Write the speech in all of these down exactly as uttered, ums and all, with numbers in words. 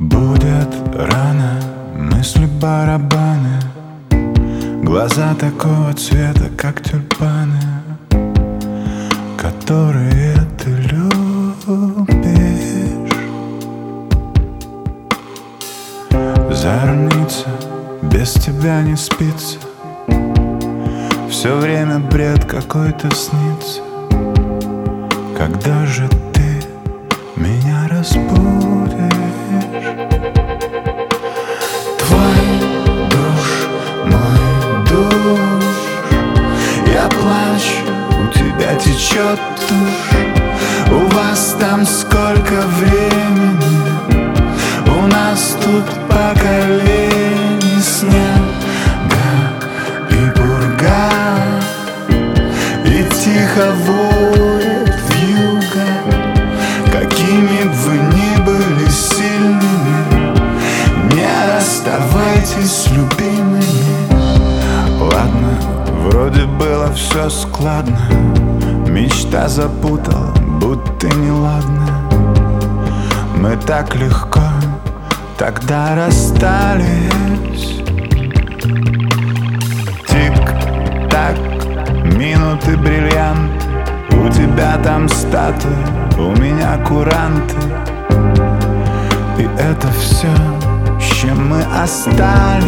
Будет рано, мысли барабаны, глаза такого цвета, как тюльпаны, которые ты любишь. Зорница, без тебя не спится, все время бред какой-то снится. Когда же ты меня разбудишь? Твой душ, мой душ, я плачу, у тебя течет тушь. У вас там сколько времени, у нас тут поколений снега и пурга, и тихо воет вьюга. Какими б вы ни были сильными, не расставайтесь, любимыми. Ладно, вроде было все складно, мечта запутала, будто неладно. Мы так легко тогда расстались. Тик-так, минуты бриллианты, у тебя там статуи, у меня куранты. И это все, с чем мы остались.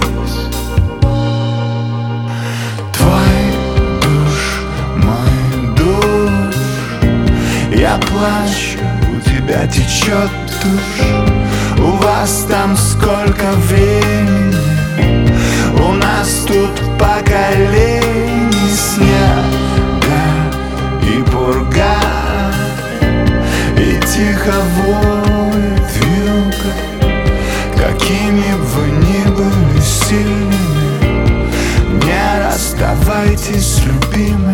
Твой душ, мой душ, я плачу, у тебя течет тушь. У вас там сколько времени, у нас тут поколений снега и пурга, и тихо воет вьюга. Какими б вы ни были сильными, не расставайтесь, любимыми.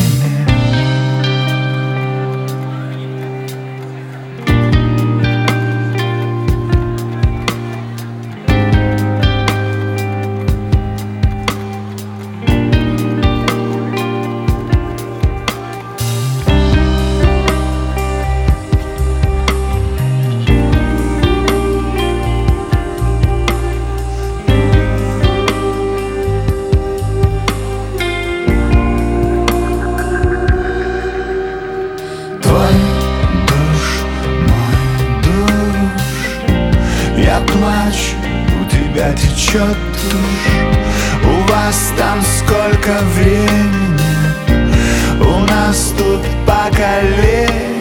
Я плачу, у тебя течет тушь. У вас там сколько времени, у нас тут поколение